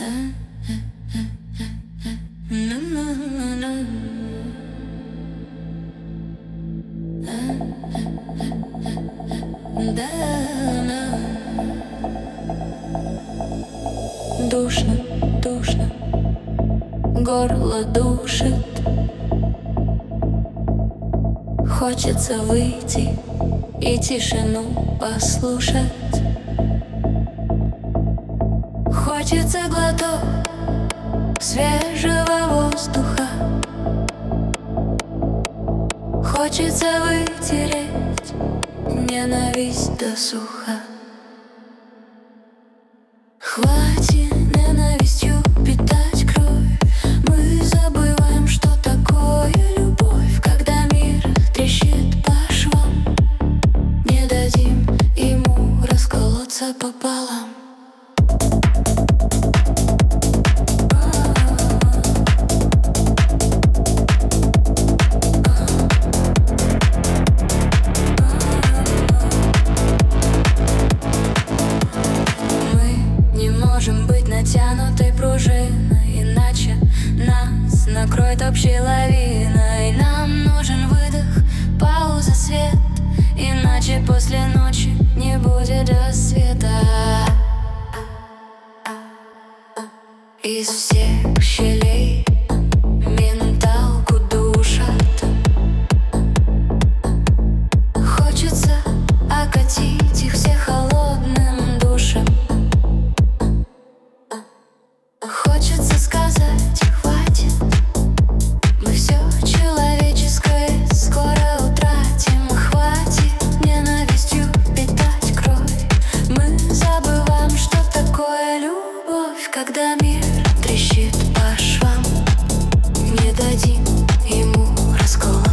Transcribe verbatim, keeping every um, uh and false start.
Душно, душно, горло душит. Хочется выйти и тишину послушать. Хочется глоток свежего воздуха. Хочется вытереть ненависть досуха. Хватит ненавистью питать кровь. Мы забываем, что такое любовь. Когда мир трещит по швам, не дадим ему расколоться пополам. Можем быть натянутой пружиной, иначе нас накроет общей лавиной. Нам нужен выдох, пауза, свет, иначе после ночи не будет рассвета. Из всех щелей менталку душат. Хочется окатить их всех холодным душем. Хочется сказать, хватит, мы все человеческое скоро утратим. Хватит ненавистью питать кровь. Мы забываем, что такое любовь. Когда мир трещит по швам, не дадим ему раскол.